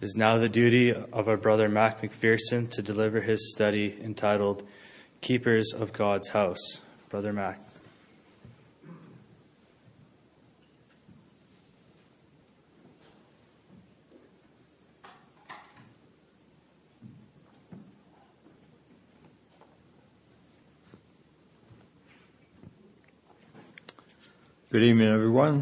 It is now the duty of our brother Mac McPherson to deliver his study entitled Keepers of God's House. Brother Mac. Good evening, everyone.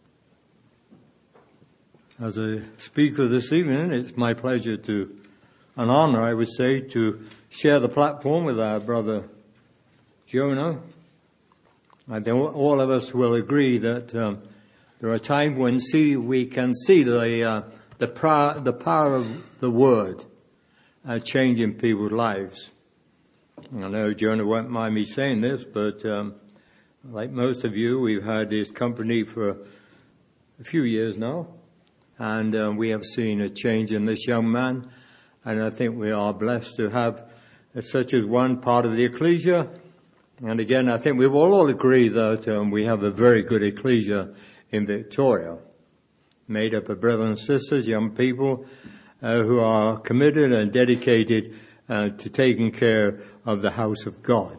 As a speaker this evening, it's my pleasure an honor, I would say, to share the platform with our brother Jonah. I think all of us will agree that there are times when we can see the power of the word changing people's lives. I know Jonah won't mind me saying this, but like most of you, we've had this company for a few years now, and we have seen a change in this young man, and I think we are blessed to have such as one part of the ecclesia. And again, I think we will all agree that we have a very good ecclesia in Victoria, made up of brothers and sisters, young people who are committed and dedicated to taking care of the house of God.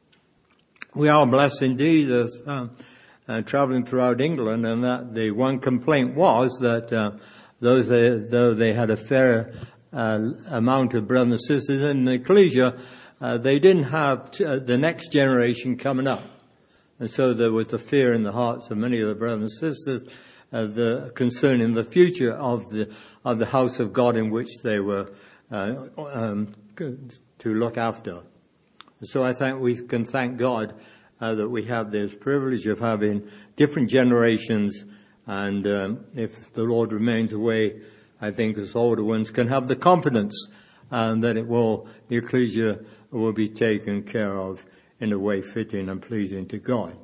We are blessed indeed as traveling throughout England, and that the one complaint was that though they had a fair amount of brothers and sisters in the ecclesia, they didn't have the next generation coming up. And so there was the fear in the hearts of many of the brothers and sisters concerning the future of the house of God in which they were to look after. So I think we can thank God that we have this privilege of having different generations, and if the Lord remains away, I think us older ones can have the confidence that the ecclesia will be taken care of in a way fitting and pleasing to God.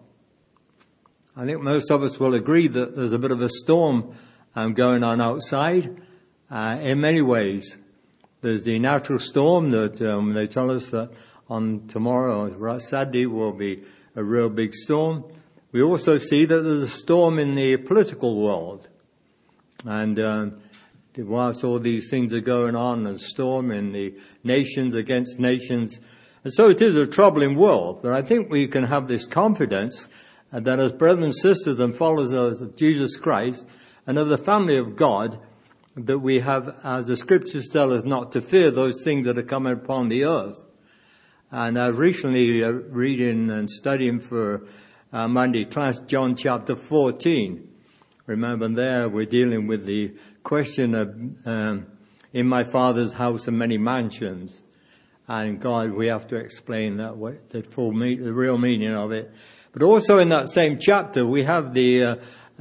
I think most of us will agree that there's a bit of a storm going on outside in many ways. There's the natural storm that they tell us that on tomorrow or Saturday will be a real big storm. We also see that there's a storm in the political world. And whilst all these things are going on, there's a storm in the nations against nations. And so it is a troubling world. But I think we can have this confidence that as brothers and sisters and followers of Jesus Christ and of the family of God, that we have, as the scriptures tell us, not to fear those things that are coming upon the earth. And I was recently reading and studying for Monday class John chapter 14. Remember there we're dealing with the question of in my Father's house are many mansions. And God, we have to explain that the real meaning of it. But also in that same chapter we have the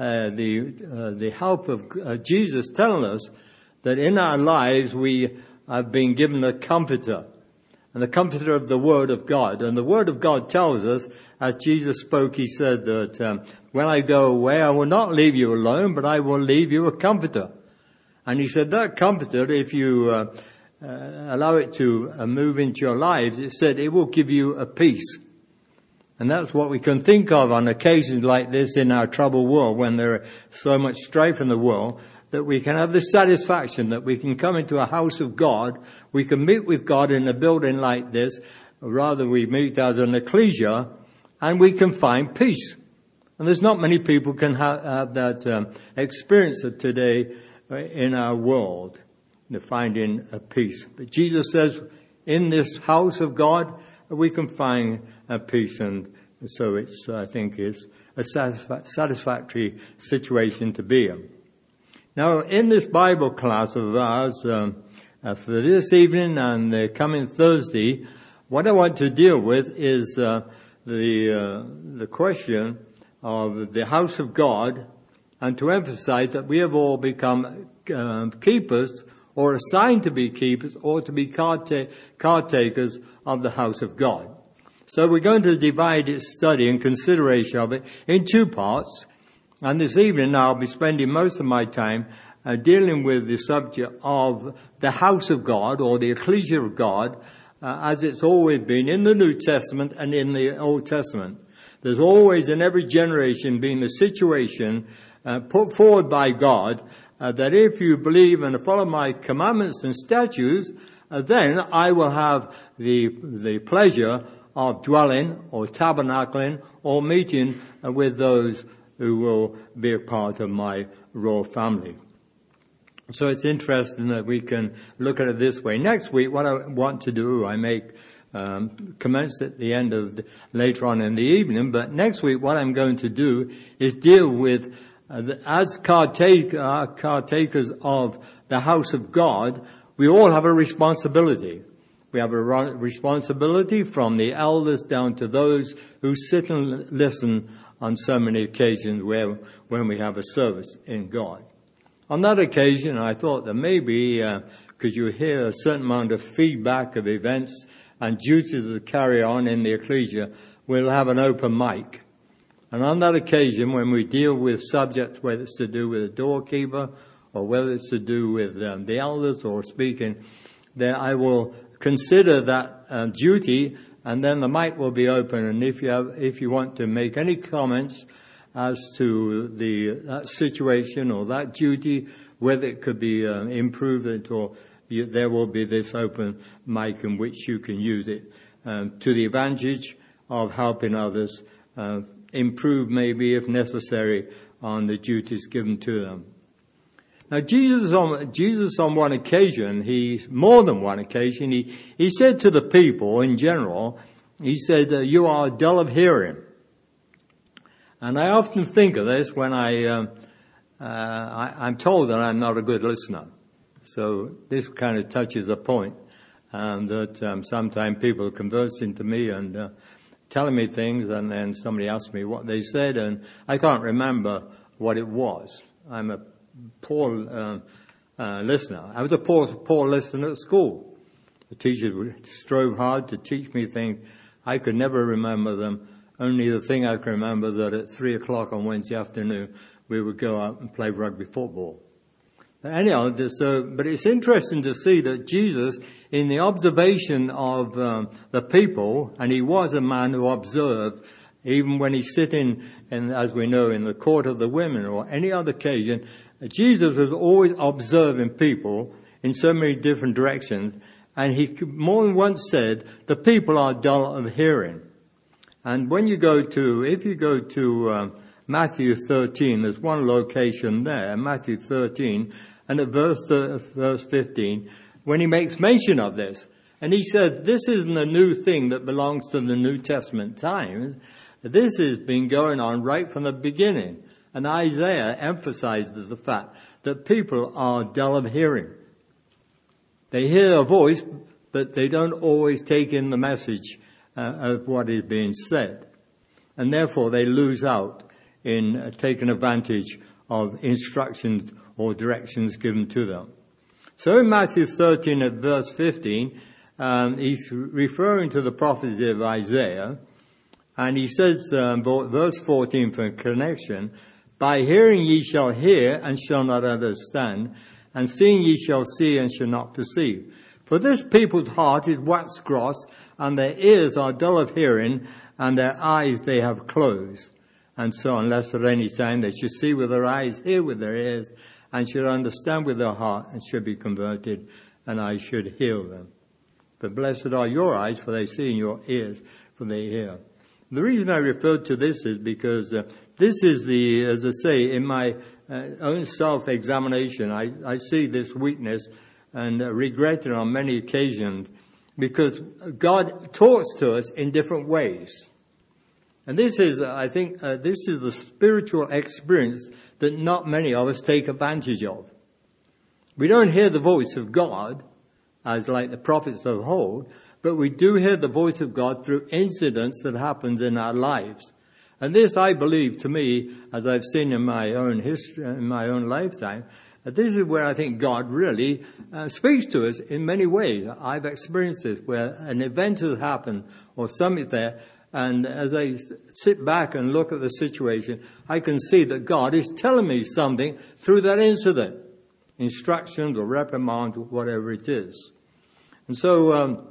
help of Jesus telling us that in our lives we have been given a comforter. And the comforter of the Word of God. And the Word of God tells us, as Jesus spoke, he said that when I go away, I will not leave you alone, but I will leave you a comforter. And he said that comforter, if you allow it to move into your lives, it said it will give you a peace. And that's what we can think of on occasions like this in our troubled world, when there is so much strife in the world, that we can have the satisfaction that we can come into a house of God, we can meet with God in a building like this, or rather we meet as an ecclesia, and we can find peace. And there's not many people can have that experience of today in our world, finding a peace. But Jesus says, in this house of God, we can find a peace, and so I think it's a satisfactory situation to be in. Now, in this Bible class of ours, for this evening and the coming Thursday, what I want to deal with is the question of the house of God, and to emphasize that we have all become keepers, or assigned to be keepers, or to be caretakers of the house of God. So we're going to divide its study and consideration of it in two parts. And this evening I'll be spending most of my time dealing with the subject of the house of God, or the ecclesia of God, as it's always been in the New Testament and in the Old Testament. There's always in every generation been the situation put forward by God that if you believe and follow my commandments and statutes, then I will have the pleasure of dwelling or tabernacling or meeting with those who will be a part of my royal family. So it's interesting that we can look at it this way. Next week, what I want to do, I may commence at the end of later on in the evening, but next week what I'm going to do is deal with, as caretakers of the house of God, we all have a responsibility. We have a responsibility from the elders down to those who sit and listen on so many occasions when we have a service in God. On that occasion, I thought that maybe, because you hear a certain amount of feedback of events and duties that carry on in the ecclesia, we'll have an open mic. And on that occasion, when we deal with subjects, whether it's to do with a doorkeeper or whether it's to do with the elders or speaking, then I will consider that duty, and then the mic will be open. And if you want to make any comments as to that situation or that duty, whether it could be improved, or there will be this open mic in which you can use it to the advantage of helping others improve, maybe if necessary, on the duties given to them. Now, Jesus on one occasion, more than one occasion, he said to the people in general, he said, "You are dull of hearing." And I often think of this when I'm told that I'm not a good listener. So this kind of touches a point, that sometimes people are conversing to me and telling me things, and then somebody asks me what they said, and I can't remember what it was. I'm a poor listener. I was a poor listener at school. The teachers strove hard to teach me things. I could never remember them. Only the thing I can remember that at 3 o'clock on Wednesday afternoon, we would go out and play rugby football. But anyhow, but it's interesting to see that Jesus, in the observation of the people, and he was a man who observed, even when he's sitting, as we know, in the court of the women or any other occasion, Jesus was always observing people in so many different directions, and he more than once said, the people are dull of hearing. And if you go to Matthew 13, there's one location there, Matthew 13, and at verse 15, when he makes mention of this, and he said, this isn't a new thing that belongs to the New Testament times. This has been going on right from the beginning. And Isaiah emphasizes the fact that people are dull of hearing. They hear a voice, but they don't always take in the message of what is being said. And therefore they lose out in taking advantage of instructions or directions given to them. So in Matthew 13 at verse 15, he's referring to the prophecy of Isaiah, and he says, verse 14 for connection, "By hearing ye shall hear and shall not understand, and seeing ye shall see and shall not perceive. For this people's heart is waxed gross, and their ears are dull of hearing, and their eyes they have closed." And so on, lest at any time they should see with their eyes, hear with their ears, and should understand with their heart, and should be converted, and I should heal them. But blessed are your eyes, for they see, and your ears, for they hear. The reason I referred to this is because this is as I say, in my own self-examination, I see this weakness and regret it on many occasions, because God talks to us in different ways. And this is, I think, this is the spiritual experience that not many of us take advantage of. We don't hear the voice of God, as like the prophets of old, but we do hear the voice of God through incidents that happens in our lives. And this, I believe, to me, as I've seen in my own history, in my own lifetime, this is where I think God really speaks to us in many ways. I've experienced this, where an event has happened or something there, and as I sit back and look at the situation, I can see that God is telling me something through that incident, instructions or reprimand or whatever it is. And so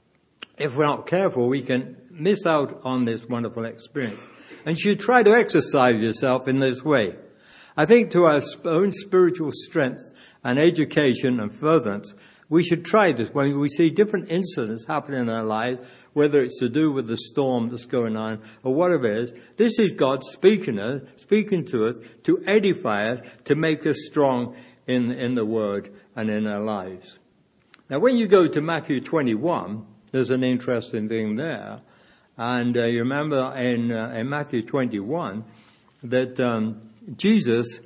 if we're not careful, we can miss out on this wonderful experience. And you should try to exercise yourself in this way. I think to our own spiritual strength and education and furtherance, we should try this when we see different incidents happening in our lives, whether it's to do with the storm that's going on or whatever it is. This is God speaking to us to edify us, to make us strong in the Word and in our lives. Now, when you go to Matthew 21, there's an interesting thing there. And you remember in Matthew 21 that Jesus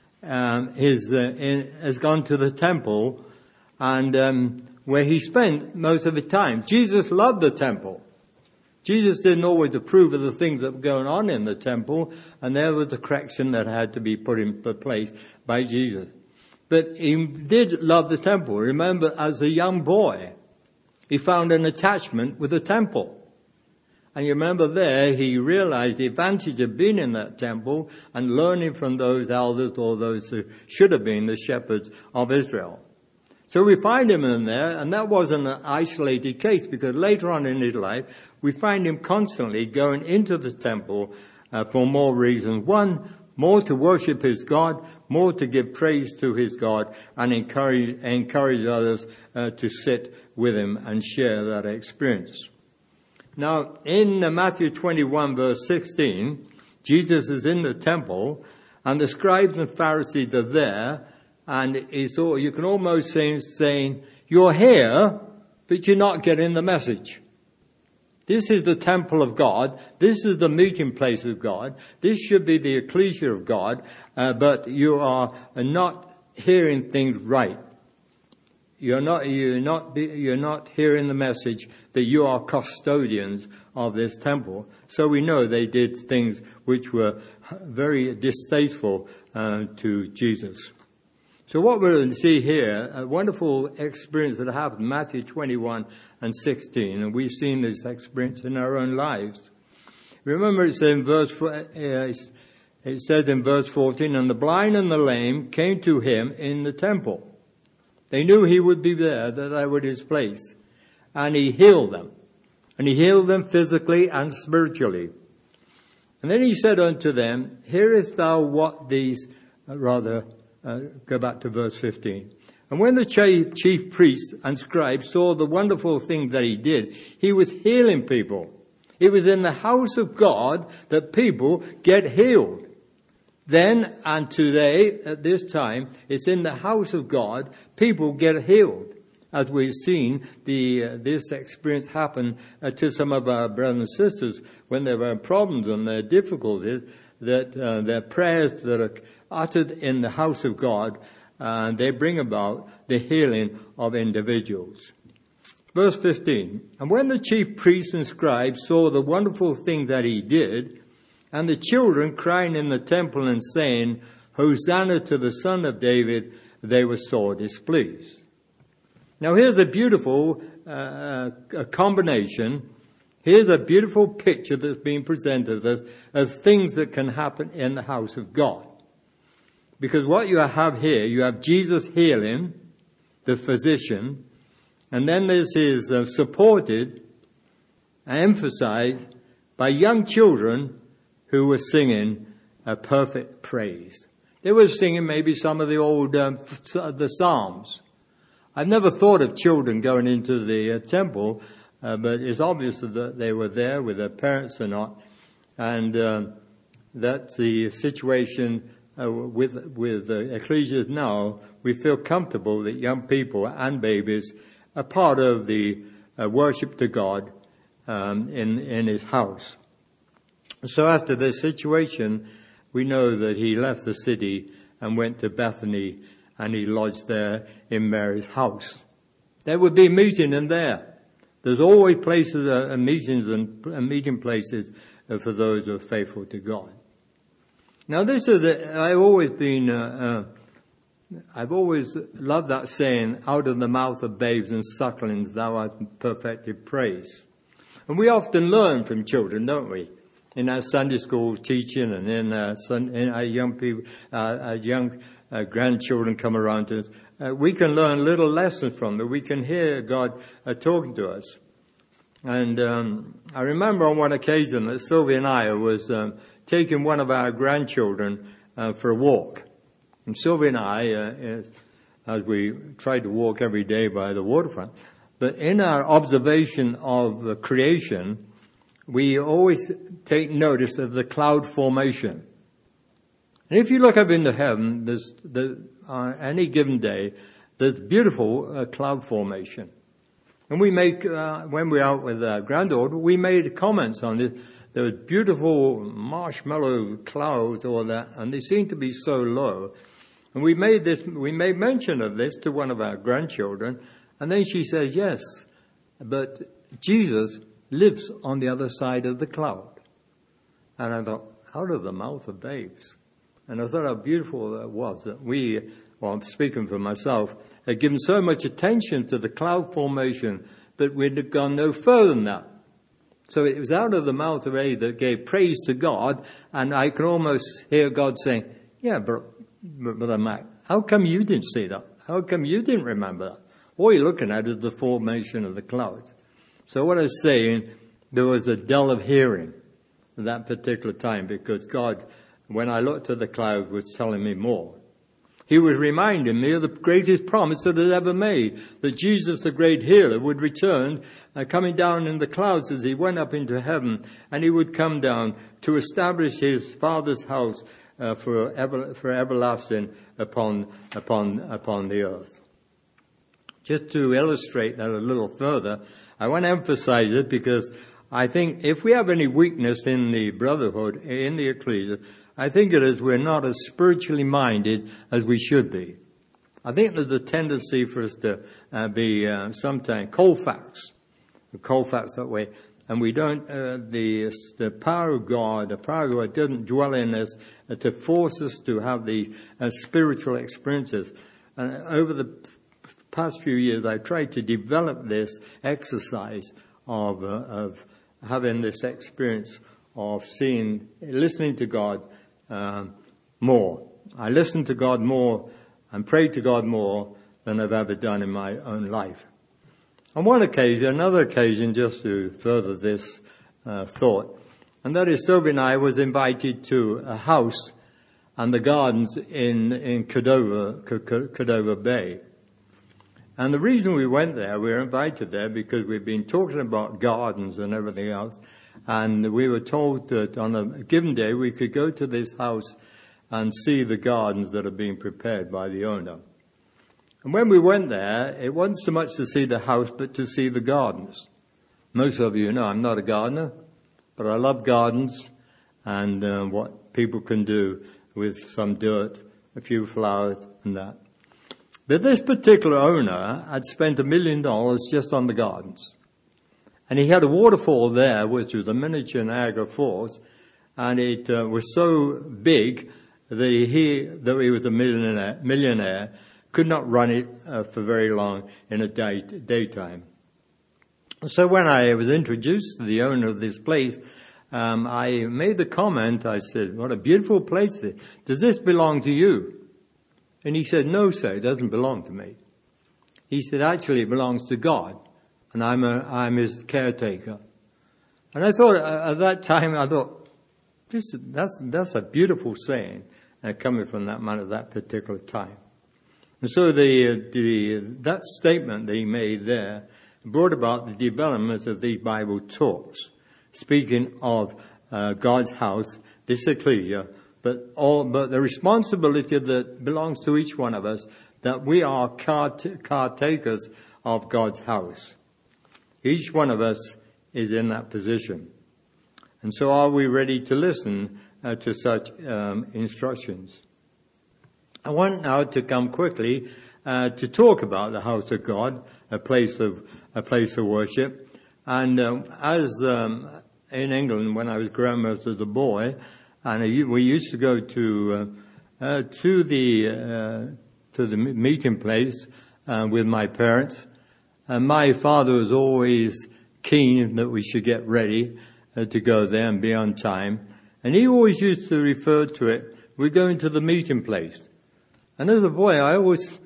has gone to the temple and where he spent most of the time. Jesus loved the temple. Jesus didn't always approve of the things that were going on in the temple, and there was the correction that had to be put in place by Jesus. But he did love the temple. Remember, as a young boy, he found an attachment with the temple. And you remember there, he realized the advantage of being in that temple and learning from those elders or those who should have been the shepherds of Israel. So we find him in there, and that wasn't an isolated case, because later on in his life, we find him constantly going into the temple for more reasons. One, more to worship his God, more to give praise to his God, and encourage others to sit with him and share that experience. Now, in Matthew 21, verse 16, Jesus is in the temple, and the scribes and Pharisees are there, and you can almost see him saying, "You're here, but you're not getting the message. This is the temple of God. This is the meeting place of God. This should be the ecclesia of God, but you are not hearing things right. You're not hearing the message that you are custodians of this temple." So we know they did things which were very distasteful to Jesus. So what we're going to see here, a wonderful experience that happened in Matthew 21 and 16, and we've seen this experience in our own lives. Remember, it said in verse 14, "And the blind and the lame came to him in the temple." They knew he would be there, that was his place. And he healed them. And he healed them physically and spiritually. And then he said unto them, "Hearest thou what these," go back to verse 15. "And when the chief priests and scribes saw the wonderful thing that he did, he was healing people." It was in the house of God that people get healed. Then and today, at this time, it's in the house of God people get healed. As we've seen this experience happen to some of our brothers and sisters when there were problems and their difficulties, that their prayers that are uttered in the house of God, they bring about the healing of individuals. Verse 15, "And when the chief priests and scribes saw the wonderful thing that he did, and the children crying in the temple and saying, 'Hosanna to the Son of David,' they were sore displeased." Now here's a beautiful combination. Here's a beautiful picture that's being presented us of things that can happen in the house of God. Because what you have here, you have Jesus healing, the physician, and then this is supported and emphasized by young children who were singing a perfect praise. They were singing maybe some of the old the Psalms. I've never thought of children going into the temple, but it's obvious that they were there with their parents or not, and that's the situation with the ecclesia now. We feel comfortable that young people and babies are part of the worship to God in his house. So after this situation, we know that he left the city and went to Bethany, and he lodged there in Mary's house. There would be a meeting in there. There's always places, meetings and meeting places for those who are faithful to God. Now this is I've always loved that saying, "Out of the mouth of babes and sucklings thou hast perfected praise." And we often learn from children, don't we? In our Sunday school teaching and in our young people, our young grandchildren come around to us. We can learn little lessons from them. We can hear God talking to us. And I remember on one occasion that Sylvia and I was taking one of our grandchildren for a walk. And Sylvia and I, as we try to walk every day by the waterfront, but in our observation of creation, we always take notice of the cloud formation. And if you look up into heaven, on any given day, there's beautiful cloud formation. And we make, when we're out with our granddaughter, we made comments on this. There were beautiful marshmallow clouds, all that, and they seem to be so low. And we made mention of this to one of our grandchildren, and then she says, yes, but Jesus lives on the other side of the cloud. And I thought, out of the mouth of babes. And I thought how beautiful that was, that we, well, I'm speaking for myself, had given so much attention to the cloud formation, but we'd gone no further than that. So it was out of the mouth of Abe that gave praise to God, and I could almost hear God saying, yeah, Brother Mac, how come you didn't see that? How come you didn't remember that? All you're looking at is the formation of the clouds. So what I was saying, there was a dull of hearing at that particular time, because God, when I looked at the cloud, was telling me more. He was reminding me of the greatest promise that had ever made, that Jesus, the great healer, would return, coming down in the clouds as he went up into heaven, and he would come down to establish his Father's house for everlasting upon the earth. Just to illustrate that a little further, I want to emphasize it because I think if we have any weakness in the brotherhood, in the ecclesia, I think it is we're not as spiritually minded as we should be. I think there's a tendency for us to be sometimes Colfax that way, and we don't. The power of God doesn't dwell in us to force us to have the spiritual experiences. And over the past few years, I tried to develop this exercise of having this experience of listening to God. More. I listen to God more and pray to God more than I've ever done in my own life. On another occasion, just to further this thought, and that is Sylvia and I was invited to a house and the gardens in Cordova Bay. And the reason we went there, we were invited there because we've been talking about gardens and everything else. And we were told that on a given day we could go to this house and see the gardens that are being prepared by the owner. And when we went there, it wasn't so much to see the house, but to see the gardens. Most of you know I'm not a gardener, but I love gardens and what people can do with some dirt, a few flowers and that. But this particular owner had spent $1 million just on the gardens. And he had a waterfall there, which was a miniature Niagara Falls, and it was so big that though he was a millionaire, could not run it for very long in a daytime. So when I was introduced to the owner of this place, I made the comment, I said, what a beautiful place. Does this belong to you? And he said, no, sir, it doesn't belong to me. He said, actually, it belongs to God. And I'm his caretaker. And I thought, at that time, that's a beautiful saying, coming from that man at that particular time. And so that statement that he made there brought about the development of these Bible talks, speaking of God's house, this ecclesia, but the responsibility that belongs to each one of us, that we are caretakers of God's house. Each one of us is in that position. And so are we ready to listen to such instructions? I want now to come quickly to talk about the house of God, a place of worship. And as in England, when I was growing up as a boy, and we used to go to the meeting place with my parents. And my father was always keen that we should get ready to go there and be on time. And he always used to refer to it, we're going to the meeting place. And as a boy, I always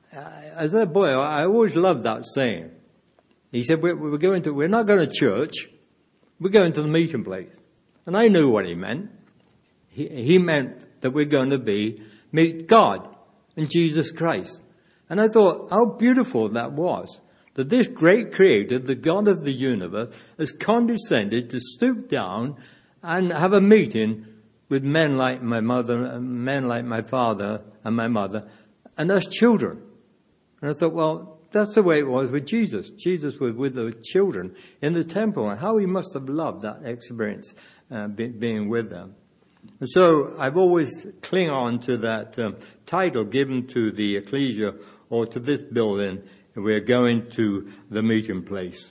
loved that saying. He said, we're not going to church, we're going to the meeting place. And I knew what he meant. he meant that we're going to meet God and Jesus Christ. And I thought how beautiful that was, that this great creator, the God of the universe, has condescended to stoop down and have a meeting with men like my mother, men like my father and my mother, and us children. And I thought, well, that's the way it was with Jesus. Jesus was with the children in the temple, and how he must have loved that experience, being with them. And so I've always clung on to that title given to the ecclesia or to this building. We're going to the meeting place.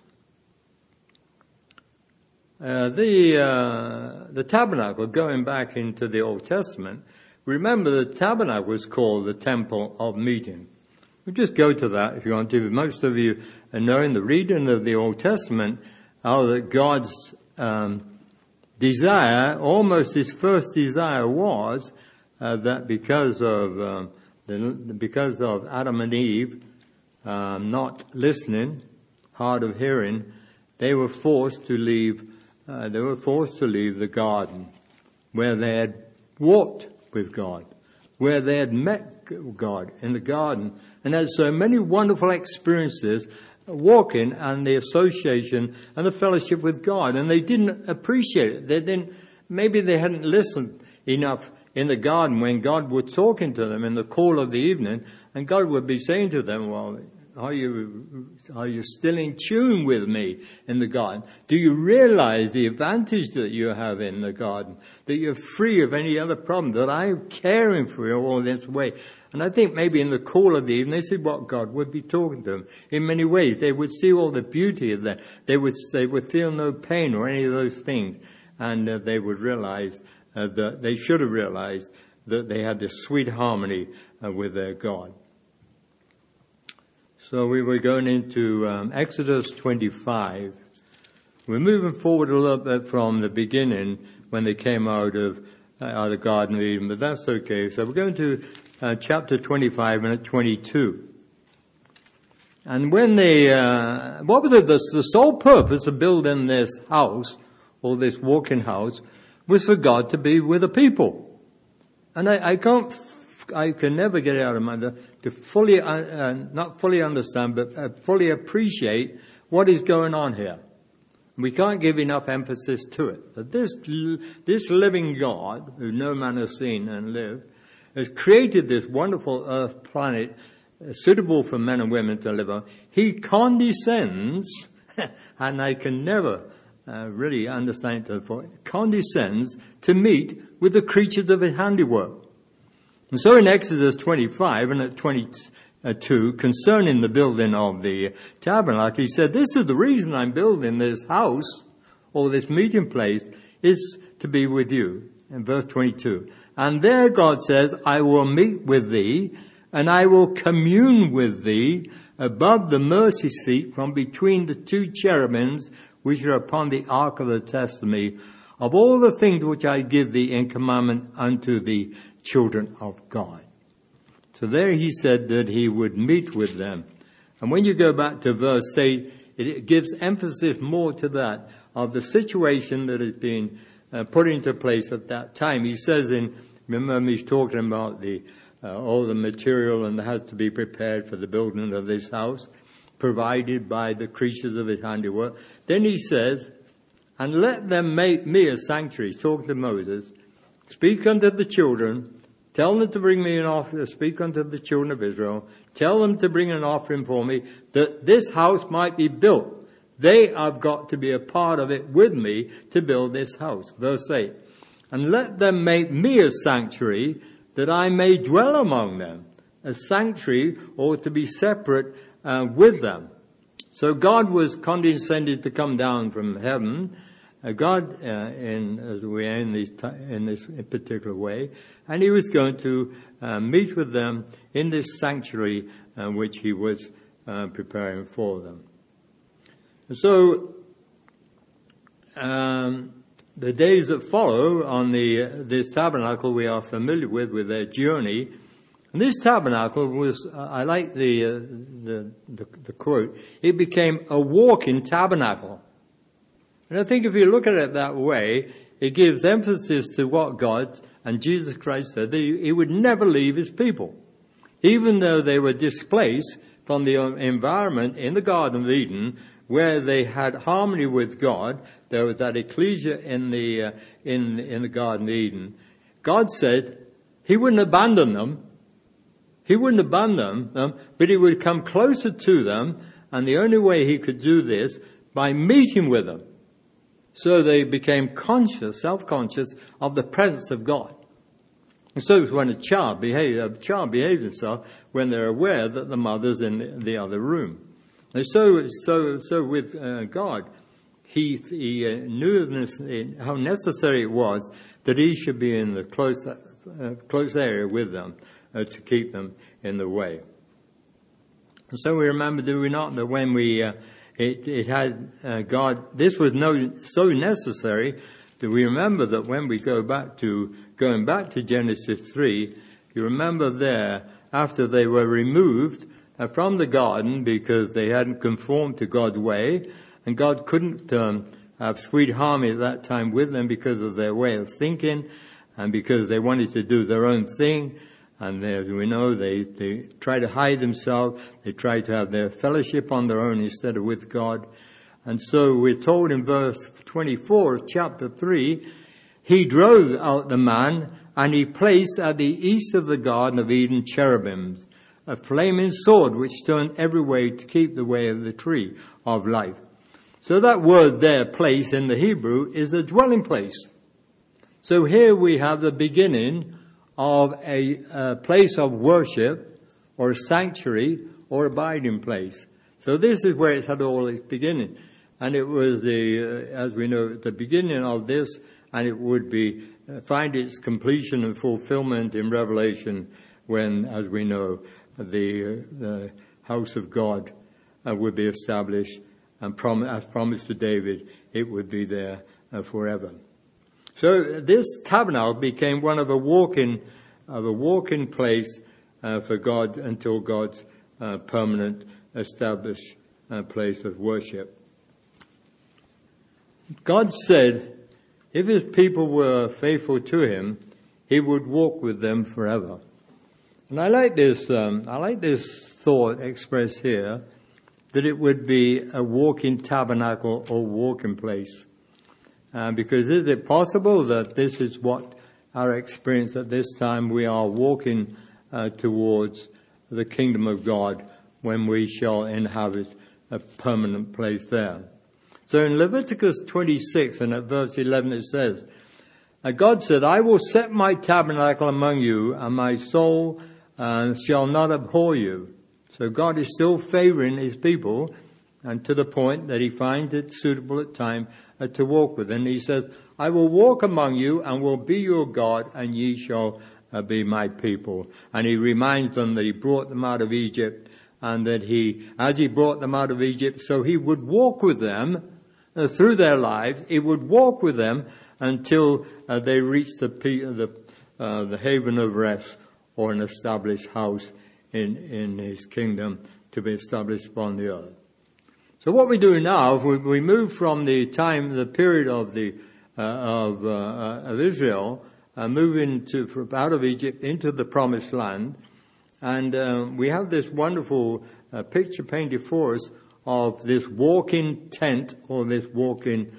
The tabernacle, going back into the Old Testament, remember the tabernacle was called the temple of meeting. We'll just go to that if you want to. Most of you know in the reading of the Old Testament how that God's desire, almost his first desire was that because of Adam and Eve not listening, hard of hearing, they were forced to leave the garden where they had walked with God, where they had met God in the garden, and had so many wonderful experiences walking and the association and the fellowship with God, and they didn't appreciate it. Maybe they hadn't listened enough in the garden when God was talking to them in the cool of the evening, and God would be saying to them, well, are you still in tune with me in the garden? Do you realize the advantage that you have in the garden? That you're free of any other problem, that I'm caring for you all this way. And I think maybe in the cool of the evening, this is what God would be talking to them. In many ways, they would see all the beauty of that. They would feel no pain or any of those things. And they would realize that they should have realized that they had this sweet harmony with their God. So we were going into Exodus 25. We're moving forward a little bit from the beginning when they came out of the Garden of Eden, but that's okay. So we're going to chapter 25 and at 22. And when they, what was it? The sole purpose of building this house, or this walking house, was for God to be with the people. And I can never get it out of my mind to fully, not fully understand, but fully appreciate what is going on here. We can't give enough emphasis to it. That this living God, who no man has seen and lived, has created this wonderful earth planet suitable for men and women to live on. He condescends, and I can never really understand it, condescends to meet with the creatures of his handiwork. And so in Exodus 25 and at 22, concerning the building of the tabernacle, he said, this is the reason I'm building this house, or this meeting place, is to be with you. In verse 22. And there God says, I will meet with thee, and I will commune with thee above the mercy seat from between the two cherubims which are upon the ark of the testimony, of all the things which I give thee in commandment unto the children of God. So there he said that he would meet with them. And when you go back to verse 8, it gives emphasis more to that, of the situation that has been put into place at that time. He says remember he's talking about all the material and that has to be prepared for the building of this house, provided by the creatures of his handiwork. Then he says, and let them make me a sanctuary. He's talking to Moses. Speak unto the children, tell them to bring me an offering, speak unto the children of Israel, tell them to bring an offering for me, that this house might be built. They have got to be a part of it with me to build this house. Verse 8. And let them make me a sanctuary, that I may dwell among them. A sanctuary ought to be separate with them. So God was condescended to come down from heaven. God, as we are in this particular way, and he was going to meet with them in this sanctuary which he was preparing for them. So the days that follow on this tabernacle we are familiar with their journey. And this tabernacle was, I like the quote, it became a walking tabernacle. And I think if you look at it that way, it gives emphasis to what God And Jesus Christ said that he would never leave his people. Even though they were displaced from the environment in the Garden of Eden, where they had harmony with God, there was that ecclesia in the Garden of Eden. God said he wouldn't abandon them. He wouldn't abandon them, but he would come closer to them, and the only way he could do this, by meeting with them. So they became self-conscious of the presence of God. And so when a child behaves itself when they're aware that the mother's in the other room. And so with God, he knew how necessary it was that he should be in the close area with them to keep them in the way. And so we remember, do we not, that when it had God, this was so necessary that we remember that when we going back to Genesis 3, you remember there, after they were removed from the garden because they hadn't conformed to God's way, and God couldn't have sweet harmony at that time with them because of their way of thinking and because they wanted to do their own thing. And as we know, they try to hide themselves. They try to have their fellowship on their own instead of with God. And so we're told in verse 24 of chapter 3, he drove out the man, and he placed at the east of the Garden of Eden cherubims, a flaming sword which turned every way to keep the way of the tree of life. So that word there, place, in the Hebrew, is a dwelling place. So here we have the beginning of a place of worship, or a sanctuary, or abiding place. So this is where it had all its beginning. And it was as we know, the beginning of this, and it would find its completion and fulfillment in Revelation when, as we know, the house of God would be established, and as promised to David, it would be there forever. So this tabernacle became one of a walk-in place for God until God's permanent established place of worship. God said, if his people were faithful to him, he would walk with them forever. And I like this thought expressed here, that it would be a walking tabernacle or walking place. Because is it possible that this is what our experience at this time, we are walking towards the kingdom of God when we shall inhabit a permanent place there? So in Leviticus 26 and at verse 11 it says, God said, I will set my tabernacle among you, and my soul shall not abhor you. So God is still favoring his people, and to the point that he finds it suitable at time to walk with them. He says, I will walk among you and will be your God, and ye shall be my people. And he reminds them that he brought them out of Egypt, and that as he brought them out of Egypt, so he would walk with them through their lives. He would walk with them until they reached the haven of rest, or an established house in his kingdom to be established upon the earth. So what we do now, if we move from the period of Israel, moving out of Egypt into the promised land, and we have this wonderful picture painted for us of this walking tent, or this walking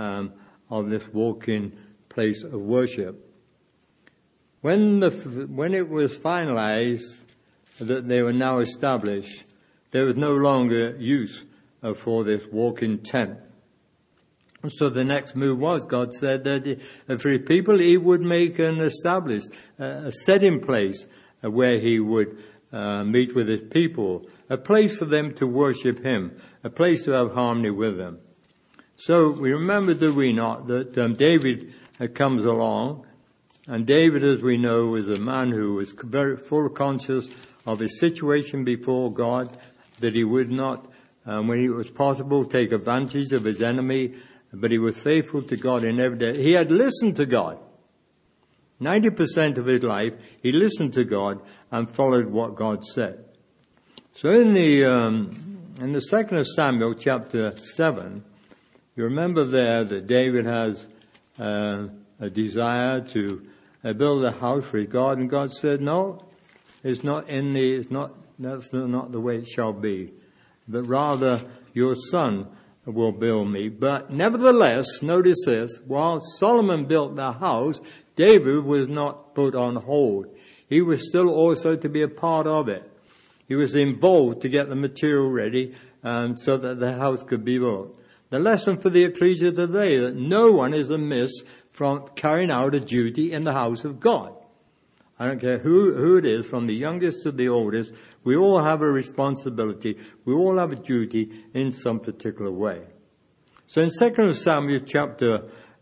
place of worship. When it was finalized that they were now established, there was no longer use for this walking tent. And so the next move was, God said that for his people he would make an established, a setting place where he would meet with his people, a place for them to worship him, a place to have harmony with them. So we remember, do we not, that David comes along, and David, as we know, was a man who was very full conscious of his situation before God, that he would not, when it was possible, take advantage of his enemy, but he was faithful to God in every day. He had listened to God. 90% of his life, he listened to God and followed what God said. So in the 2nd of Samuel, chapter 7, you remember there that David has a desire to build a house for God, and God said, no, that's not the way it shall be, but rather your son will build me. But nevertheless, notice this, while Solomon built the house, David was not put on hold. He was still also to be a part of it. He was involved to get the material ready so that the house could be built. The lesson for the ecclesia today, that no one is amiss from carrying out a duty in the house of God. I don't care who it is, from the youngest to the oldest, we all have a responsibility. We all have a duty in some particular way. So in 2 Samuel chapter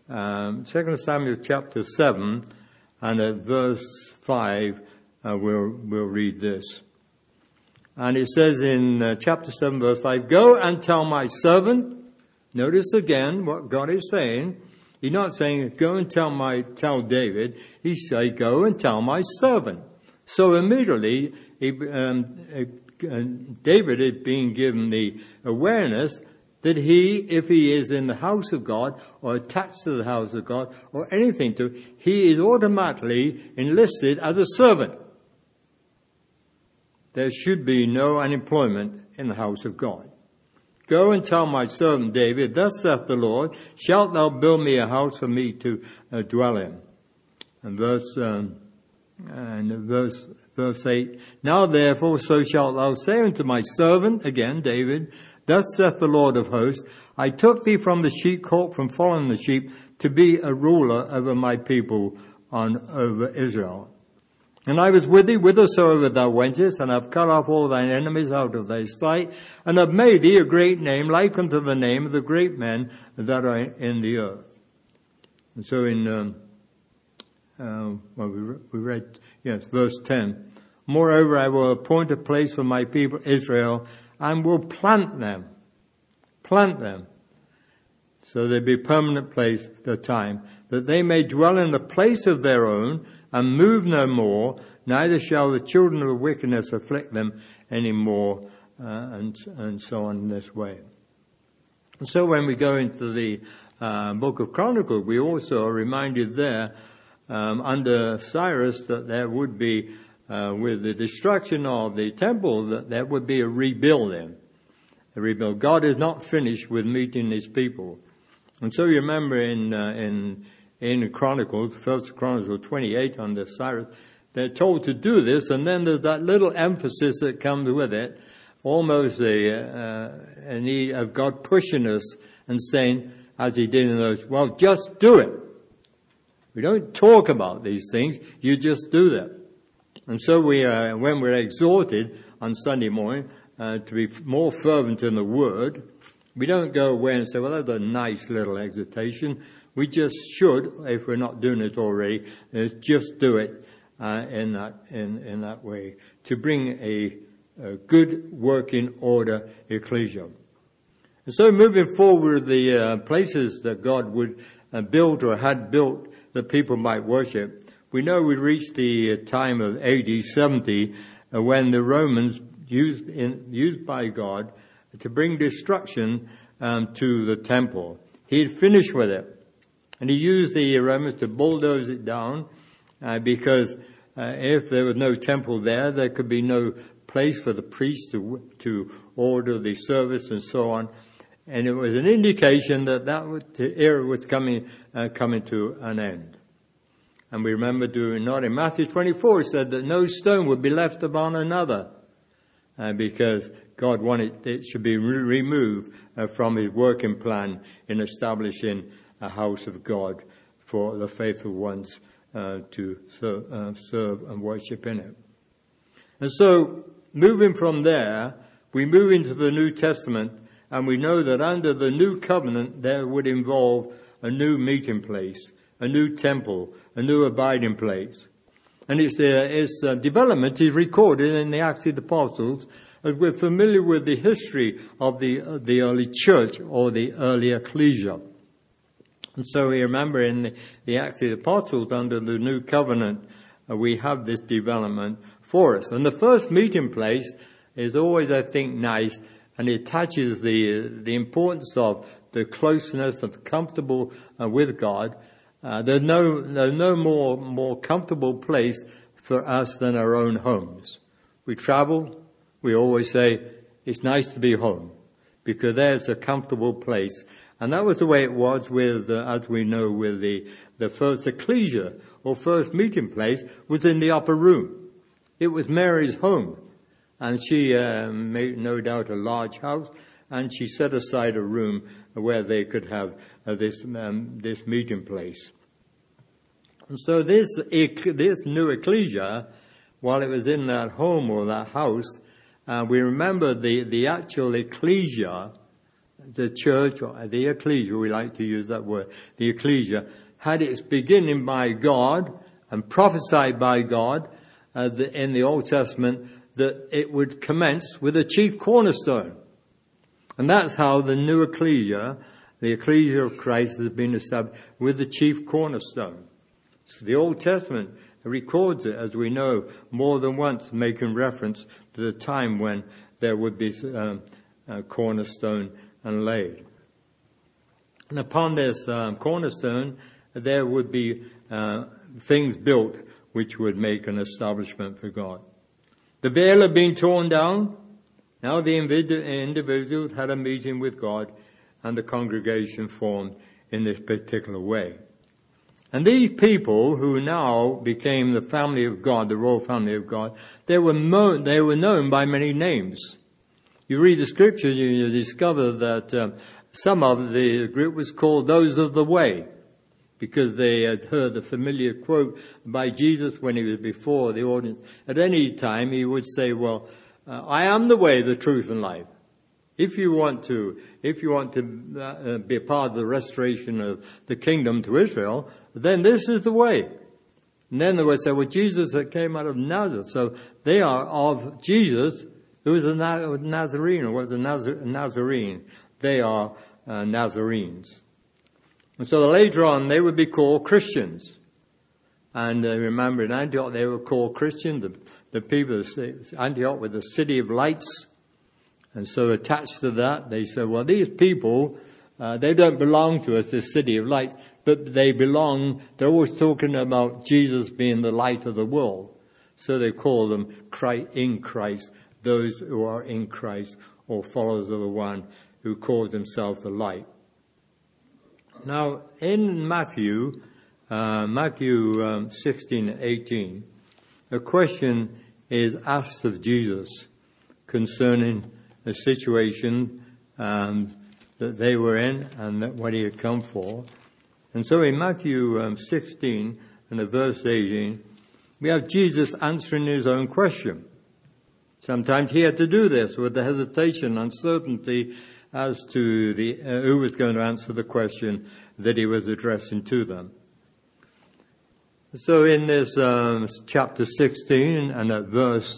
7 and at verse 5, we'll read this. And it says in chapter 7 verse 5, go and tell my servant. Notice again what God is saying. He's not saying, go and tell David. He's saying, go and tell my servant. So immediately, David is being given the awareness that if he is in the house of God, or attached to the house of God, or anything to it, he is automatically enlisted as a servant. There should be no unemployment in the house of God. Go and tell my servant David, thus saith the Lord, shalt thou build me a house for me to dwell in. And verse 8, now therefore so shalt thou say unto my servant, again David, thus saith the Lord of hosts, I took thee from the sheepcote, from following the sheep, to be a ruler over my people, over Israel. And I was with thee whithersoever thou wentest, and have cut off all thine enemies out of thy sight, and have made thee a great name, like unto the name of the great men that are in the earth. And so in, we read, verse 10. Moreover, I will appoint a place for my people Israel, and will plant them, so there be permanent place at a time, that they may dwell in a place of their own, and move no more, neither shall the children of wickedness afflict them any more, and so on in this way. And so when we go into the book of Chronicles, we also are reminded there, under Cyrus, that there would be, with the destruction of the temple, that there would be a rebuilding. God is not finished with meeting his people. And so you remember in Chronicles, 1 Chronicles 28 under Cyrus, they're told to do this, and then there's that little emphasis that comes with it, almost a need of God pushing us and saying, as he did in those, well, just do it. We don't talk about these things, you just do them. And so when we're exhorted on Sunday morning to be more fervent in the Word, we don't go away and say, well, that's a nice little exhortation. We just should, if we're not doing it already, just do it in that way, to bring a good working order ecclesia. And so moving forward, the places that God would build or had built that people might worship, we know we reached the time of AD 70 when the Romans used by God to bring destruction to the temple. He had finished with it. And he used the Romans to bulldoze it down because if there was no temple there could be no place for the priests to order the service and so on. And it was an indication that the era was coming to an end. And we remember not in Matthew 24, it said that no stone would be left upon another because God wanted it should be removed from his working plan in establishing a house of God for the faithful ones to serve and worship in it. And so, moving from there, we move into the New Testament, and we know that under the New Covenant, there would involve a new meeting place, a new temple, a new abiding place. And its development is recorded in the Acts of the Apostles, as we're familiar with the history of the early church or the early ecclesia. And so we remember in the Acts of the Apostles under the New Covenant, we have this development for us. And the first meeting place is always, I think, nice, and it attaches the importance of the closeness of comfortable with God There's no more comfortable place for us than our own homes. We travel, we always say, it's nice to be home, because there's a comfortable place. And that was the way it was with, as we know, with the first ecclesia, or first meeting place, was in the upper room. It was Mary's home. And she made, no doubt, a large house, and she set aside a room where they could have this meeting place. And so this new ecclesia, while it was in that home or that house, we remember the actual ecclesia, the church, or the ecclesia, we like to use that word, the ecclesia, had its beginning by God and prophesied by God in the Old Testament that it would commence with a chief cornerstone. And that's how the new ecclesia, the ecclesia of Christ, has been established with the chief cornerstone. So the Old Testament records it, as we know, more than once, making reference to the time when there would be a cornerstone and laid. And upon this cornerstone, there would be things built which would make an establishment for God. The veil had been torn down. Now the individuals had a meeting with God, and the congregation formed in this particular way. And these people who now became the family of God, the royal family of God, they were known by many names. You read the scripture, you discover that some of the group was called those of the way, because they had heard the familiar quote by Jesus when he was before the audience. At any time he would say, well, I am the way, the truth, and life. If you want to be a part of the restoration of the kingdom to Israel, then this is the way. And then they would say, well, Jesus came out of Nazareth, so they are of Jesus, who is a Nazarene, or was a Nazarene. They are Nazarenes. And so later on, they would be called Christians. And remember, in Antioch, they were called Christians. The people of Antioch were the city of lights. And so attached to that, they said, well, these people, they don't belong to us, this city of lights, but they're always talking about Jesus being the light of the world. So they call them in Christ, those who are in Christ, or followers of the one who calls himself the light. Now, in Matthew 16:18, a question is asked of Jesus concerning the situation that they were in and what he had come for. And so in Matthew 16 and verse 18, we have Jesus answering his own question. Sometimes he had to do this with the hesitation, uncertainty as to who was going to answer the question that he was addressing to them. So in this chapter 16 and at verse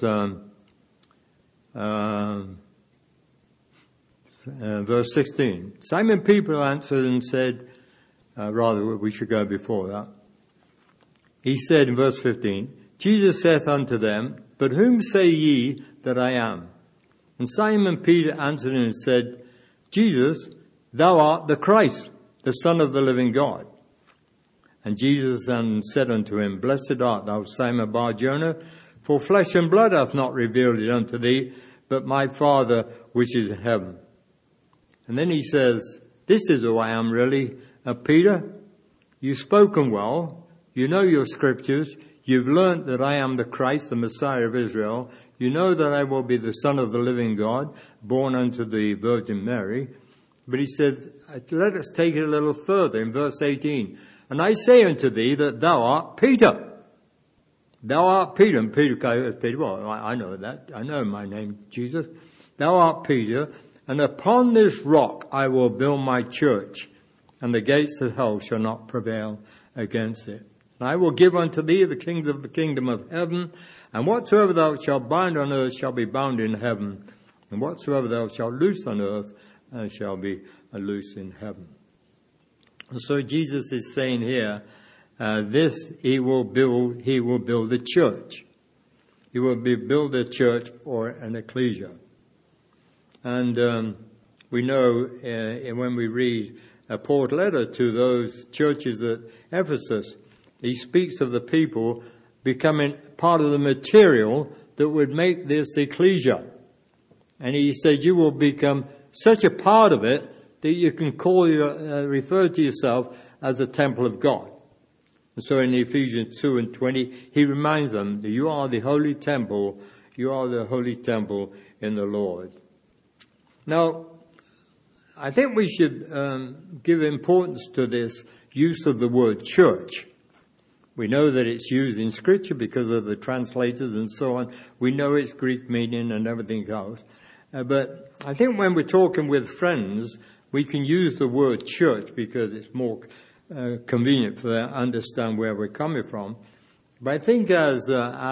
16, Simon Peter answered and said, rather we should go before that. He said in verse 15, Jesus saith unto them, but whom say ye that I am? And Simon Peter answered and said, Jesus, thou art the Christ, the Son of the living God. And Jesus said unto him, Blessed art thou, Simon Bar-Jonah, for flesh and blood hath not revealed it unto thee, but my Father which is in heaven. And then he says, this is who I am really, Peter. You've spoken well. You know your scriptures. You've learnt that I am the Christ, the Messiah of Israel. You know that I will be the Son of the living God, born unto the Virgin Mary. But he said, let us take it a little further in verse 18. And I say unto thee that thou art Peter. Thou art Peter. And Peter, well, I know that. I know my name, Jesus. Thou art Peter. And upon this rock I will build my church, and the gates of hell shall not prevail against it. And I will give unto thee the kings of the kingdom of heaven, and whatsoever thou shalt bind on earth shall be bound in heaven, and whatsoever thou shalt loose on earth shall be loose in heaven. And so Jesus is saying here, he will build a church. He will build a church or an ecclesia. And we know when we read Paul's letter to those churches at Ephesus, he speaks of the people becoming part of the material that would make this ecclesia. And he said, you will become such a part of it that you can refer to yourself as a temple of God. And so in Ephesians 2:20, he reminds them that you are the holy temple. You are the holy temple in the Lord. Now, I think we should give importance to this use of the word church. We know that it's used in Scripture because of the translators and so on. We know its Greek meaning and everything else. But I think when we're talking with friends, we can use the word church because it's more convenient for them to understand where we're coming from. But I think as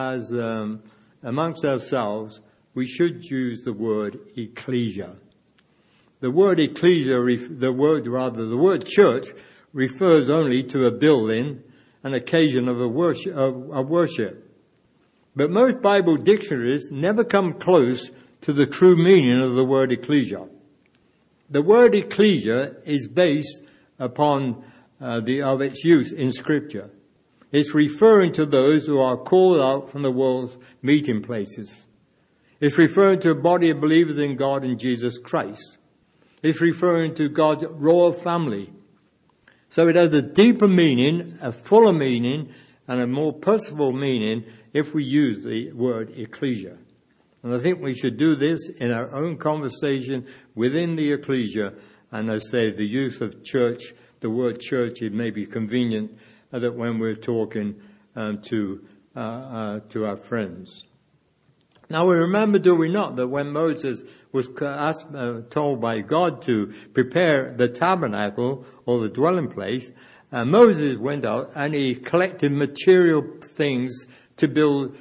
amongst ourselves, we should use the word ecclesia. The word ecclesia, the word church, refers only to a building, an occasion of worship. But most Bible dictionaries never come close to the true meaning of the word ecclesia. The word ecclesia is based upon of its use in Scripture. It's referring to those who are called out from the world's meeting places. It's referring to a body of believers in God and Jesus Christ. It's referring to God's royal family. So it has a deeper meaning, a fuller meaning, and a more purposeful meaning if we use the word ecclesia. And I think we should do this in our own conversation within the ecclesia. And I say the use of church, the word church, it may be convenient that when we're talking to our friends. Now we remember, do we not, that when Moses was told by God to prepare the tabernacle or the dwelling place, Moses went out and he collected material things to build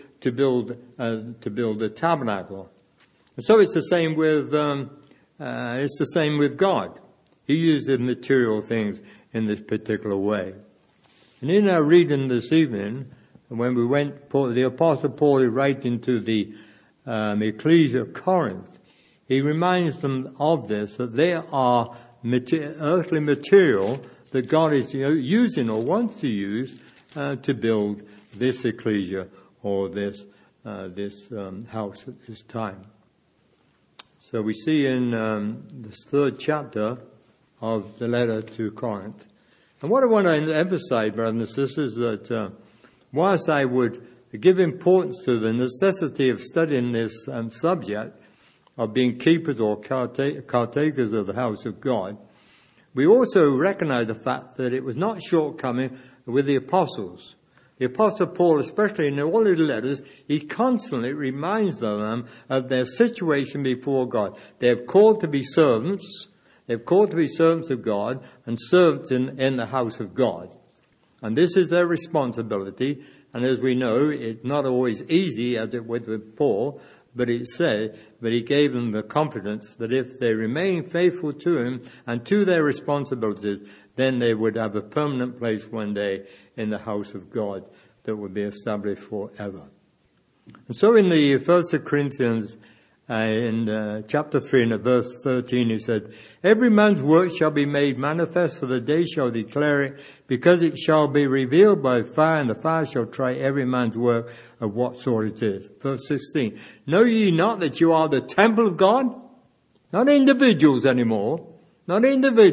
the tabernacle. And so it's the same with God. He uses material things in this particular way. And in our reading this evening, when we went, the Apostle Paul is writing to the Ecclesia of Corinth, he reminds them of this, that they are earthly material that God is using or wants to use to build this ecclesia or this house at this time. So we see in this third chapter of the letter to Corinth. And what I want to emphasize, brothers and sisters, that whilst I would give importance to the necessity of studying this subject of being keepers or caretakers of the house of God, we also recognize the fact that it was not shortcoming with the apostles. The Apostle Paul, especially in all his letters, he constantly reminds them of their situation before God. They have called to be servants. They've called to be servants of God and servants in the house of God. And this is their responsibility. And as we know, it's not always easy, as it was with Paul, but he gave them the confidence that if they remain faithful to him and to their responsibilities, then they would have a permanent place one day in the house of God that would be established forever. And so in the 1 Corinthians, in chapter 3 and verse 13, he said, "Every man's work shall be made manifest, for the day shall declare it, because it shall be revealed by fire, and the fire shall try every man's work of what sort it is." Verse 16, "Know ye not that you are the temple of God?" Not individuals anymore, but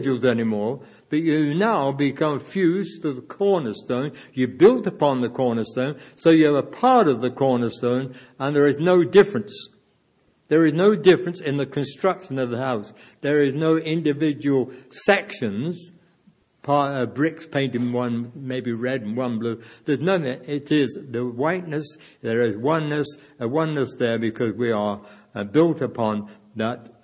you now become fused to the cornerstone. You built upon the cornerstone, so you're a part of the cornerstone, and there is no difference. There is no difference in the construction of the house. There is no individual sections, bricks painted one maybe red and one blue. There's none. It is the whiteness. There is a oneness there, because we are built upon that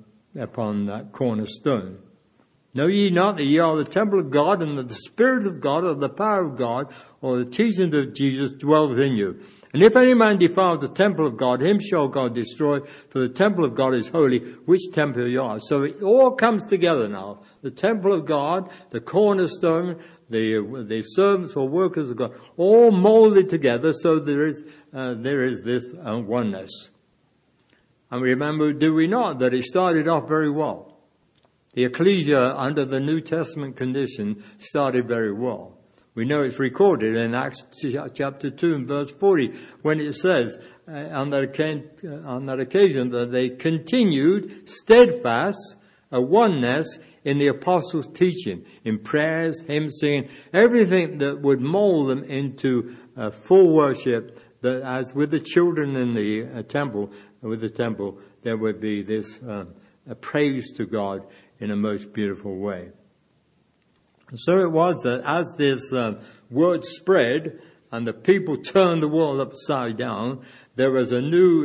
cornerstone. Know ye not that ye are the temple of God, and that the Spirit of God, or the power of God, or the teachings of Jesus dwells in you? And if any man defiles the temple of God, him shall God destroy, for the temple of God is holy, which temple you are. So it all comes together now. The temple of God, the cornerstone, the servants or workers of God, all molded together, so there is this oneness. And remember, do we not, that it started off very well. the ecclesia under the New Testament condition started very well. We know it's recorded in Acts chapter 2 and verse 40 when it says on that occasion that they continued steadfast at oneness in the apostles' teaching, in prayers, hymn singing, everything that would mold them into full worship. That as with the children in the temple, there would be this a praise to God in a most beautiful way. And so it was that as this word spread and the people turned the world upside down, there was a new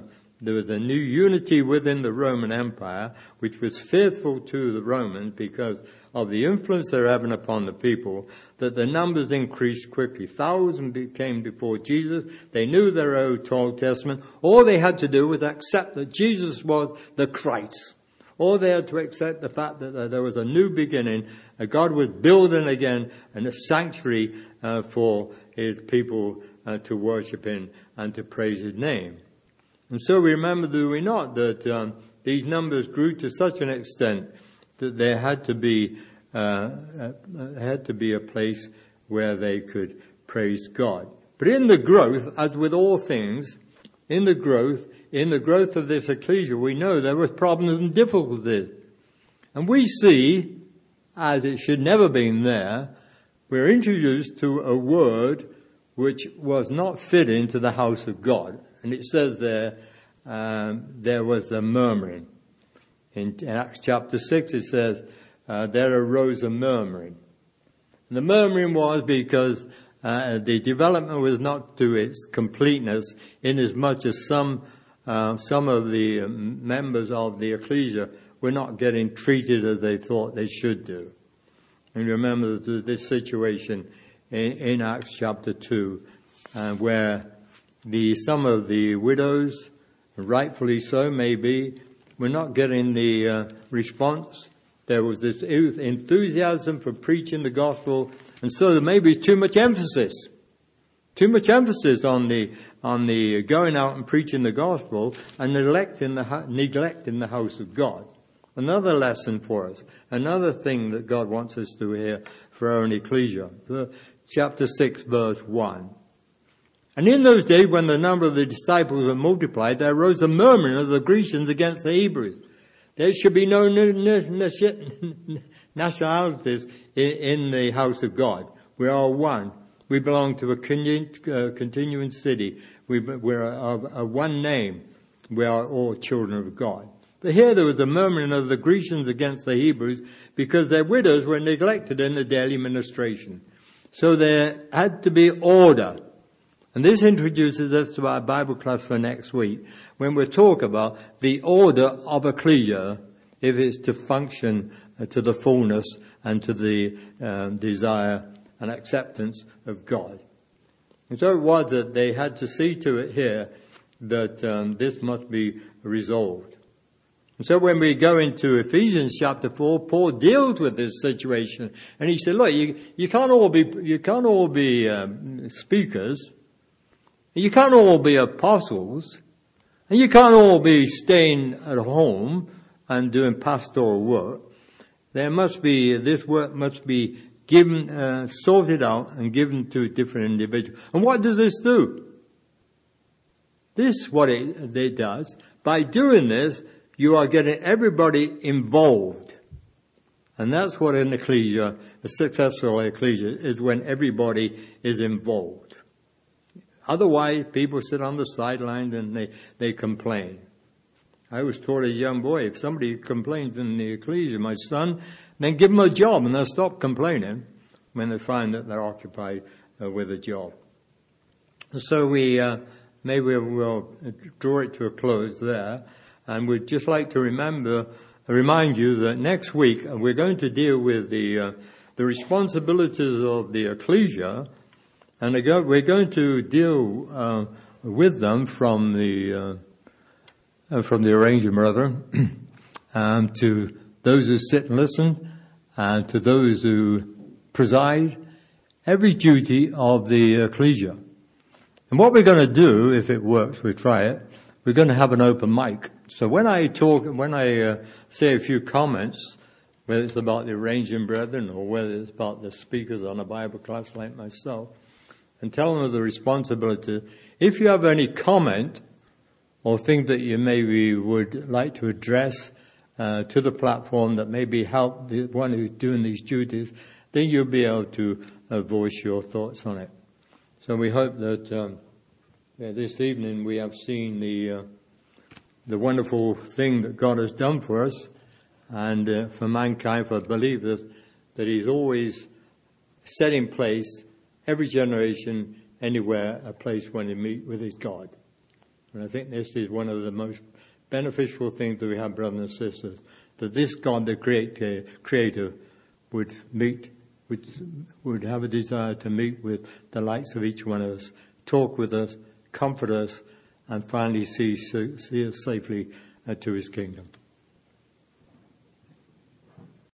unity within the Roman Empire, which was fearful to the Romans because of the influence they're having upon the people, that the numbers increased quickly. Thousands came before Jesus. They knew their Old Testament. All they had to do was accept that Jesus was the Christ. All they had to accept the fact that there was a new beginning. God was building again a sanctuary for his people to worship in and to praise his name. And so we remember, do we not, that these numbers grew to such an extent that there had to be a place where they could praise God. But in the growth, as with all things, in the growth of this ecclesia, we know there were problems and difficulties. And we see, as it should never have been there, we're introduced to a word which was not fitting to the house of God. And it says there was a murmuring. In Acts chapter 6 it says, there arose a murmuring. And the murmuring was because the development was not to its completeness, inasmuch as some of the members of the ecclesia were not getting treated as they thought they should do. And remember this situation in Acts chapter 2, where some of the widows, rightfully so maybe, were not getting the response. There was this enthusiasm for preaching the gospel, and so there may be too much emphasis on the going out and preaching the gospel and neglecting the house of God. Another lesson for us, another thing that God wants us to hear for our own ecclesia. Chapter 6, verse 1. And in those days, when the number of the disciples were multiplied, there arose a murmuring of the Grecians against the Hebrews. There should be no nationalities in the house of God. We are one. We belong to a continuing city. We're of one name. We are all children of God. But here there was a murmuring of the Grecians against the Hebrews because their widows were neglected in the daily ministration. So there had to be order. And this introduces us to our Bible class for next week, when we'll talk about the order of ecclesia, if it's to function to the fullness and to the desire and acceptance of God. And so it was that they had to see to it here that this must be resolved. And so when we go into Ephesians chapter 4, Paul deals with this situation, and he said, "Look, you can't all be speakers, you can't all be apostles, and you can't all be staying at home and doing pastoral work. This work must be given, sorted out, and given to different individuals." And what does this do? What it does. By doing this, you are getting everybody involved. And that's what an ecclesia, a successful ecclesia, is when everybody is involved. Otherwise, people sit on the sidelines and they complain. I was taught as a young boy, if somebody complains in the ecclesia, my son, then give them a job and they'll stop complaining when they find that they're occupied with a job. So maybe we'll draw it to a close there. And we'd just like to remind you that next week we're going to deal with the responsibilities of the ecclesia, and we're going to deal with them from the arranging brethren, to those who sit and listen, and to those who preside, every duty of the ecclesia. And what we're going to do, if it works, we try it, we're going to have an open mic. So when I say a few comments, whether it's about the arranging brethren or whether it's about the speakers on a Bible class like myself, and tell them of the responsibility. If you have any comment or think that you maybe would like to address to the platform that maybe help the one who's doing these duties, then you'll be able to voice your thoughts on it. So we hope that this evening we have seen the wonderful thing that God has done for us and for mankind, for believers, that He's always set in place, every generation, anywhere, a place when He meet with His God. And I think this is one of the most beneficial things that we have, brothers and sisters, that this God, the Creator, would have a desire to meet with the likes of each one of us, talk with us, comfort us, and finally see us safely to His kingdom.